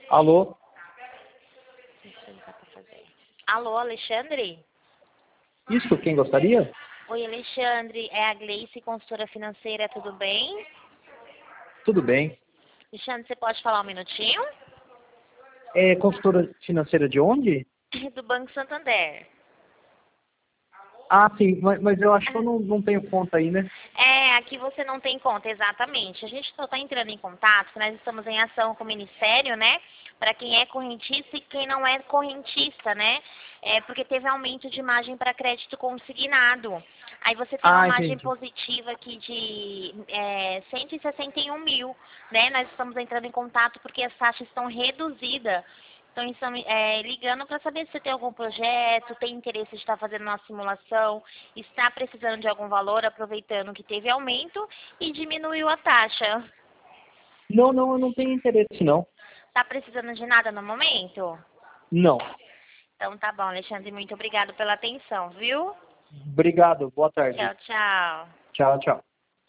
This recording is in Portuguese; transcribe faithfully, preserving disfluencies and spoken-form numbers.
Alô? Deixa eu ver o que dá pra fazer. Alô, Alexandre? Isso, quem gostaria? Oi, Alexandre. É a Gleice, consultora financeira, tudo bem? Tudo bem. Alexandre, você pode falar um minutinho? É consultora financeira de onde? Do Banco Santander. Ah, sim, mas, mas eu acho que eu não, não tenho conta aí, né? É, aqui você não tem conta, exatamente. A gente só está entrando em contato, porque nós estamos em ação com o Ministério, né? Para quem é correntista e quem não é correntista, né? É porque teve aumento de margem para crédito consignado. Aí você tem uma Ah, margem entendi. positiva aqui de é, cento e sessenta e um mil, né? Nós estamos entrando em contato porque as taxas estão reduzidas. Então, estamos é, ligando para saber se você tem algum projeto, tem interesse de estar fazendo uma simulação, está precisando de algum valor, aproveitando que teve aumento e diminuiu a taxa. Não, não, eu não tenho interesse, não. Está precisando de nada no momento? Não. Então tá bom, Alexandre, muito obrigado pela atenção, viu? Obrigado, boa tarde. Tchau, tchau. Tchau, tchau.